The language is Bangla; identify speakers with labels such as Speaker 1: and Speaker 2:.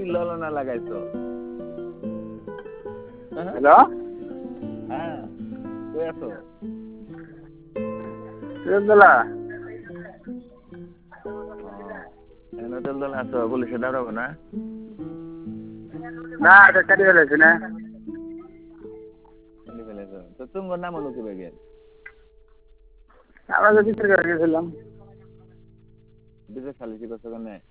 Speaker 1: ললনা লাগাইছো
Speaker 2: হ্যালো
Speaker 1: হ্যাঁ কই আছো
Speaker 2: সিরাজদৌল্লা
Speaker 1: এনে তেল দল আছো পুলিশে দাঁড়াবো না
Speaker 2: না এটা কাটি ফেলেছি না
Speaker 1: তো তোমার নাম হলো কি বেগে
Speaker 2: আমরা তো বিচার করে গেছিলাম
Speaker 1: বিজয় খালি কি করছো কেন